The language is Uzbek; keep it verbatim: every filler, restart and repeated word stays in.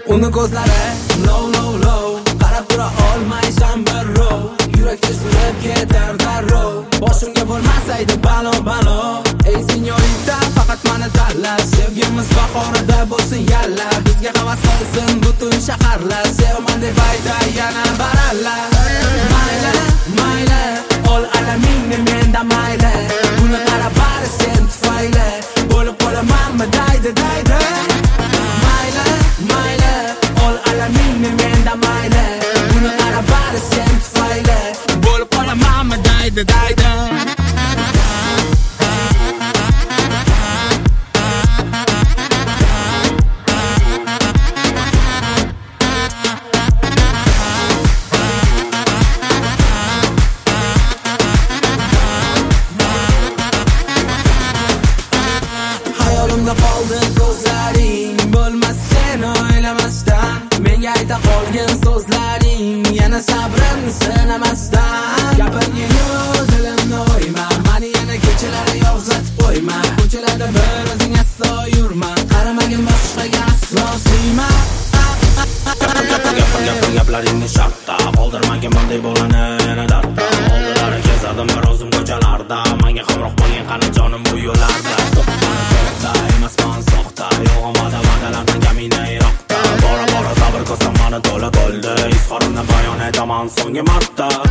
Uni ko'zlari low low low, qarab tura olmaysan bir row, yurakda surib ketar darrov, boshimga bo'lmasaydi balo balo. Ey senyorita, faqat meni tanla, sevgimiz bahorida bo'lsin yalla, bizga havas qilsin butun shaharlar, sevaman deb aytay yana baralla. Mayli mayli, ol alamingni menda mayli, buni qarab bari sen tufayli bo'lib qolamanmi daydi daydi. Mayli mayli, ol alamingni menda mayli, buni qarab bari sen tufayli bo'lib qolamanmi daydi daydi. Hayolimda qoldi ko'zlaring, bo'lmas sen o'ylamasdan, menga ayta qolgan so'zlaring, yana sabrimni sinamasdan. Gapirgin-yu dilimni o'yma, meni yana kechalari yozatib qo'yma, ko'chalarda bir o'zing aslo yurma, qaramagin boshqaga aslo suyma. Gapir gapir gaplaringni shartta, qoldirmagin bunday bolani yana dardda. Oldilari kezardim bir o'zim ko'chalarda, menga hamroh bo'lgan qani jonim bu yo'llarda. Emasman soxta, yo'g'imada va'dalardan kamina yiroqda, bora bora sabr ko'rsam mani to'la bo'ldi, izhorimni bayon etaman so'nggi marta.